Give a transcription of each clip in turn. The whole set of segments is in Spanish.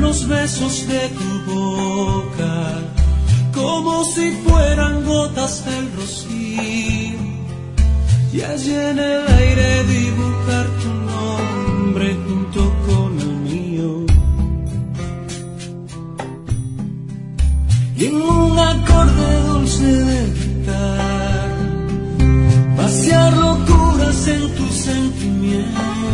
los besos de tu boca, como si fueran gotas del rocío, y allí en el aire dibujar tu nombre junto con el mío. Y en un acorde dulce de guitarra, vaciar locuras en tus sentimientos,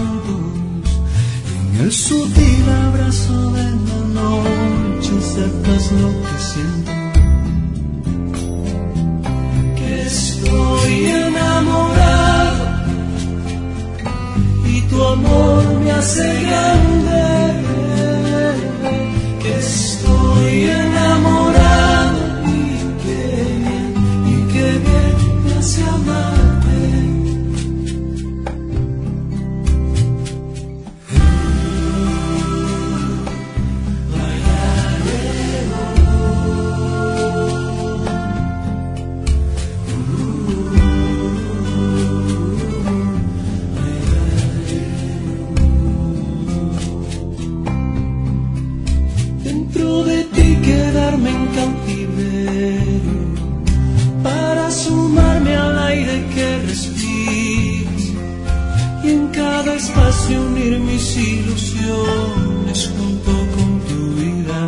en el sutil abrazo de la noche sepas lo que siento. Que estoy enamorado y tu amor me hace grande. Que estoy enamorado y que bien me hace amarte. Dentro de ti quedarme en cautiverio, para sumarme al aire que respiras, y en cada espacio unir mis ilusiones junto con tu vida.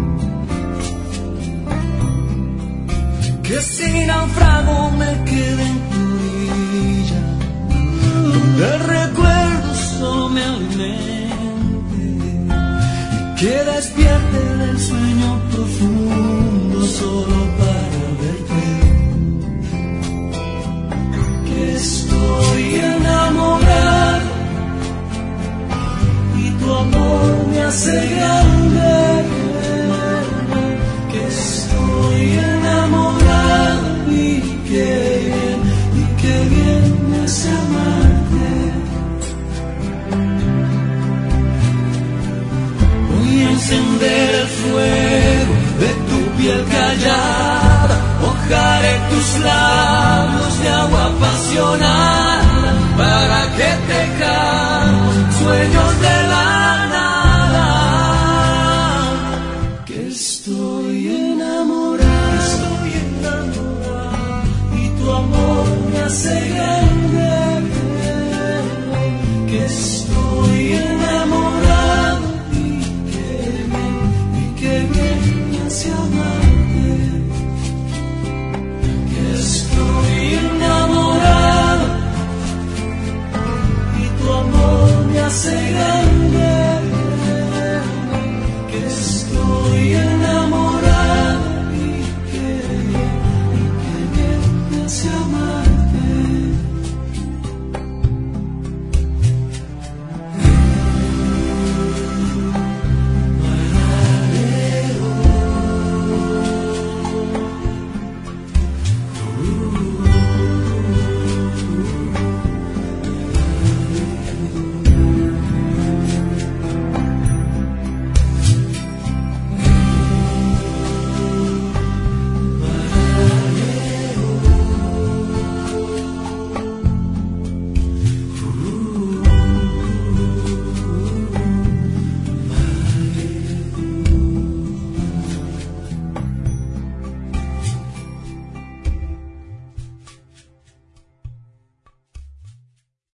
Que si naufrago me quede en tu orilla, donde el recuerdo solo me alimente, y que despierte del sueño profundo solo para verte. Que estoy enamorado y tu amor me hace grande. Que estoy enamorado y que bien me hace amarte. Voy a encender el fuego de tu piel callada, mojaré tus labios de agua apasionada, para que tejamos sueños de la nada. Que estoy enamorado y tu amor me hace grande. Que estoy enamorado y que bien me hace amarte. Que estoy enamorado y tu amor me hace grande. Que estoy enamorado y que bien me hace amarte.